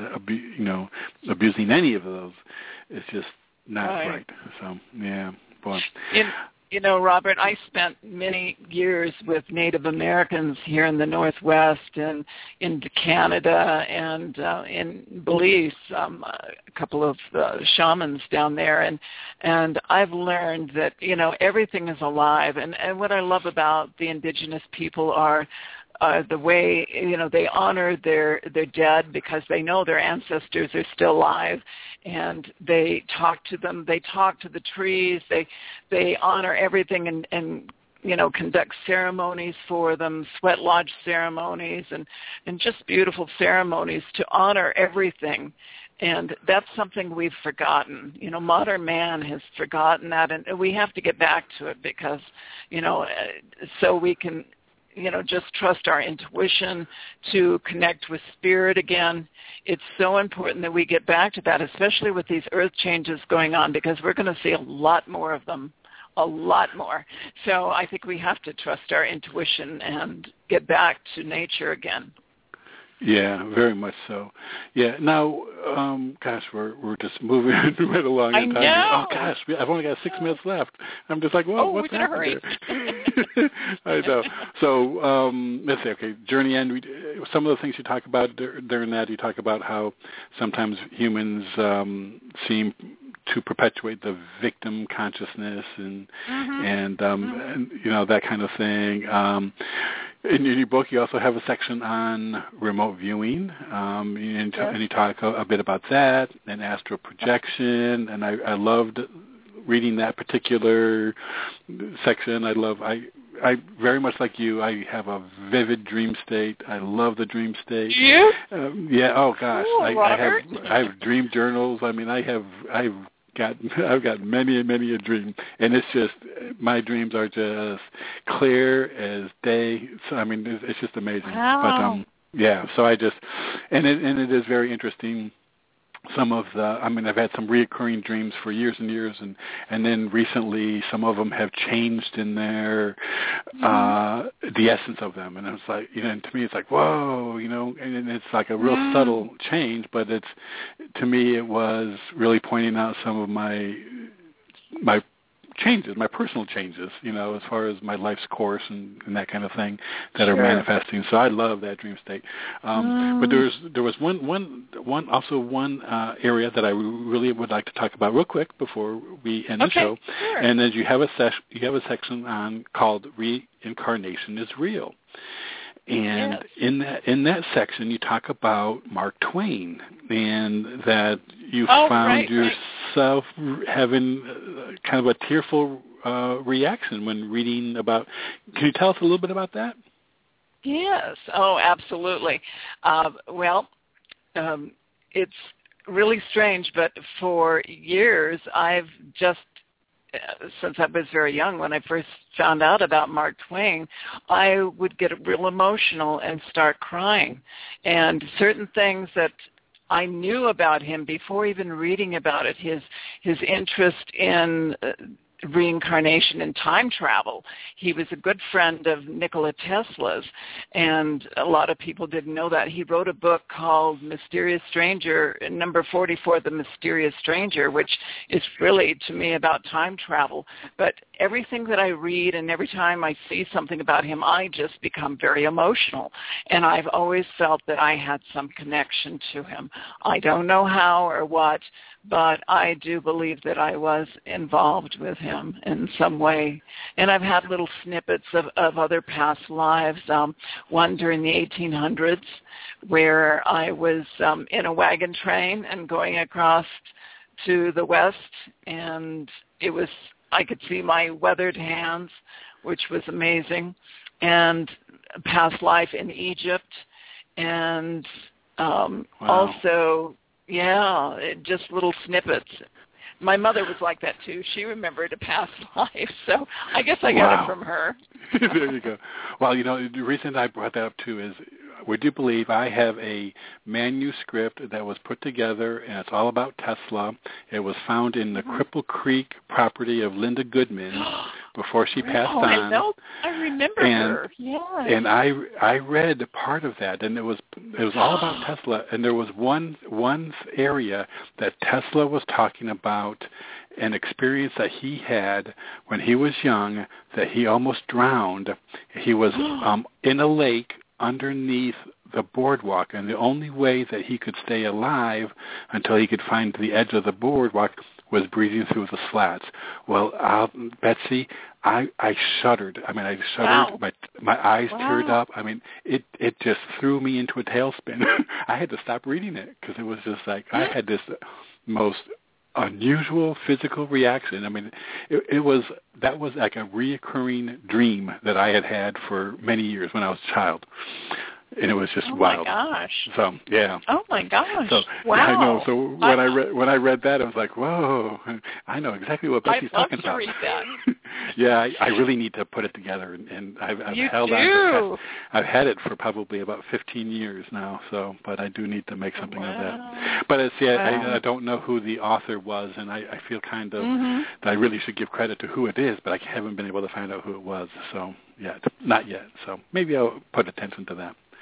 abusing any of those is just not right. So, yeah, boy. Robert, I spent many years with Native Americans here in the Northwest and in Canada and in Belize, a couple of shamans down there. And I've learned that, everything is alive. And what I love about the indigenous people are the way, they honor their dead because they know their ancestors are still alive, and they talk to them. They talk to the trees. They honor everything and conduct ceremonies for them, sweat lodge ceremonies, and just beautiful ceremonies to honor everything. And that's something we've forgotten. Modern man has forgotten that, and we have to get back to it because, so we can just trust our intuition to connect with spirit again. It's so important that we get back to that, especially with these earth changes going on, because we're going to see a lot more of them, a lot more. So I think we have to trust our intuition and get back to nature again. Yeah, very much so. Yeah. Now, gosh, we're just moving right along. I know. Oh gosh, I've only got 6 minutes left. I'm just like, well, what's happening there? I know. So let's see. Okay, Journey End. Some of the things you talk about during that, you talk about how sometimes humans seem to perpetuate the victim consciousness and that kind of thing. In your book, you also have a section on remote viewing, and you talk a bit about that and astral projection. And I loved reading that particular section. I very much like you. I have a vivid dream state. I love the dream state. You? Yeah. Oh gosh, Cool, I have dream journals. I mean, I've got many and many a dream, and it's just my dreams are just clear as day. So I mean, it's just amazing. Wow. But yeah, so I just and it is very interesting. Some of I've had some reoccurring dreams for years and years, and then recently some of them have changed in their the essence of them, and it's like, and to me it's like, whoa, and it's like a real subtle change, but to me it was really pointing out some of my changes, my personal changes, as far as my life's course and that kind of thing that are manifesting. So I love that dream state. But there was one area that I really would like to talk about real quick before we end the show. Sure. And then you have a section called Reincarnation is Real. And in that section, you talk about Mark Twain, and that you found yourself having kind of a tearful reaction when reading about. Can you tell us a little bit about that? Yes. Oh, absolutely. It's really strange, but for years I've just since I was very young, when I first found out about Mark Twain, I would get real emotional and start crying. And certain things that I knew about him before even reading about it, his interest in reincarnation and time travel. He was a good friend of Nikola Tesla's, and a lot of people didn't know that. He wrote a book called Mysterious Stranger, number 44, The Mysterious Stranger, which is really, to me, about time travel. But everything that I read and every time I see something about him, I just become very emotional. And I've always felt that I had some connection to him. I don't know how or what, but I do believe that I was involved with him in some way. And I've had little snippets of other past lives, one during the 1800s where I was in a wagon train and going across to the west, and I could see my weathered hands, which was amazing, and past life in Egypt, and also... Yeah, just little snippets. My mother was like that, too. She remembered a past life, so I guess I got it from her. There you go. Well, the reason I brought that up, too, is would you believe I have a manuscript that was put together, and it's all about Tesla. It was found in the Cripple Creek property of Linda Goodman before she passed on. I know. I remember her. Yes. And I read part of that, and it was all about Tesla. And there was one area that Tesla was talking about, an experience that he had when he was young, that he almost drowned. He was in a lake underneath the boardwalk, and the only way that he could stay alive until he could find the edge of the boardwalk was breathing through the slats. Well, Betsy, I shuddered. I mean, I shuddered. Wow. My eyes teared up. I mean, it just threw me into a tailspin. I had to stop reading it because it was just like I had this most unusual physical reaction. I mean, that was like a reoccurring dream that I had for many years when I was a child. And it was just wild. Oh my gosh! So yeah. Oh my gosh! So wow. I know. So when I read that, I was like, whoa! I know exactly what Becky's talking about. I'd love to read that. Yeah, I really need to put it together, and I've held on to it. I've had it for probably about 15 years now. So, but I do need to make something of that. But I don't know who the author was, and I feel kind of that I really should give credit to who it is, but I haven't been able to find out who it was. So not yet. So maybe I'll put attention to that.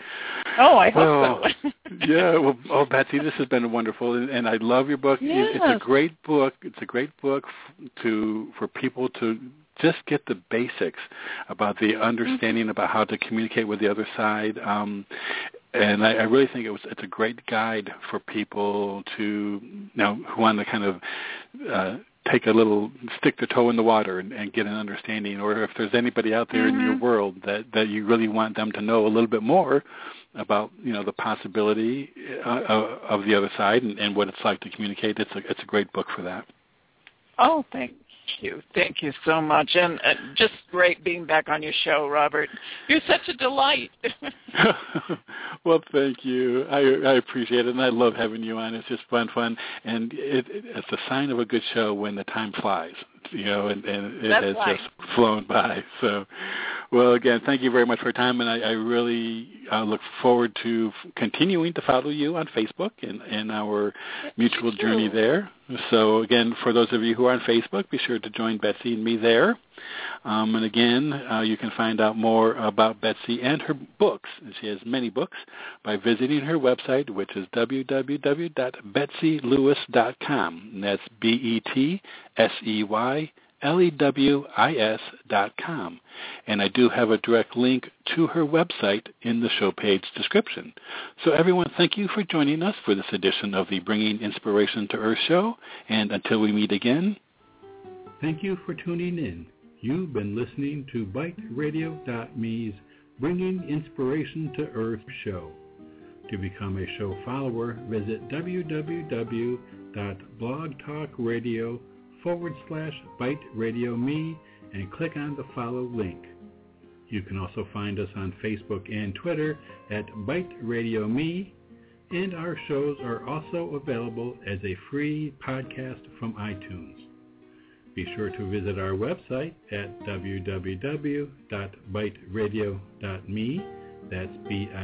Oh, I hope so. Yeah. Well, Betsy, this has been wonderful, and I love your book. Yes. It's a great book. It's a great book for people to just get the basics about the understanding about how to communicate with the other side. And I really think it's a great guide for people to who want to kind of stick their toe in the water and get an understanding, or if there's anybody out there in your world that you really want them to know a little bit more about, the possibility of the other side and what it's like to communicate. It's a great book for that. Oh, thank you. Thank you so much. And just great being back on your show, Robert. You're such a delight. Well, thank you. I appreciate it, and I love having you on. It's just fun. And it's a sign of a good show when the time flies, and it has just flown by. So, well, again, thank you very much for your time, and I really look forward to continuing to follow you on Facebook and our mutual journey there. So, again, for those of you who are on Facebook, be sure to join Betsy and me there. And again, you can find out more about Betsy and her books, and she has many books, by visiting her website, which is www.betsylewis.com. And that's BETSEYLEWIS.com. And I do have a direct link to her website in the show page description. So everyone, thank you for joining us for this edition of the Bringing Inspiration to Earth show. And until we meet again, thank you for tuning in. You've been listening to BiteRadio.me's Bringing Inspiration to Earth show. To become a show follower, visit www.blogtalkradio.com/BiteRadioMe and click on the follow link. You can also find us on Facebook and Twitter at BiteRadioMe, and our shows are also available as a free podcast from iTunes. Be sure to visit our website at www.biteradio.me, that's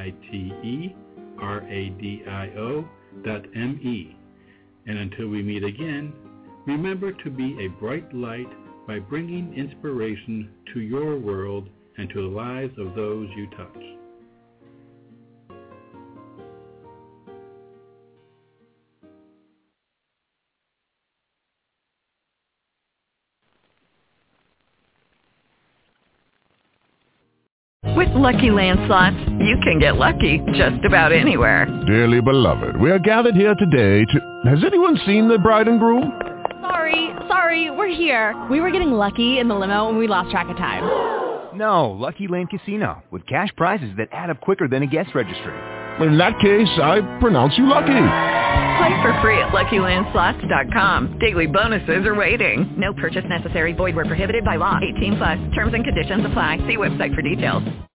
BITERADIO.me. And until we meet again, remember to be a bright light by bringing inspiration to your world and to the lives of those you touch. With Lucky Land Slots, you can get lucky just about anywhere. Dearly beloved, we are gathered here today to... Has anyone seen the bride and groom? Sorry, we're here. We were getting lucky in the limo and we lost track of time. No, Lucky Land Casino, with cash prizes that add up quicker than a guest registry. In that case, I pronounce you lucky. Play for free at LuckyLandSlots.com. Daily bonuses are waiting. No purchase necessary. Void where prohibited by law. 18+. Terms and conditions apply. See website for details.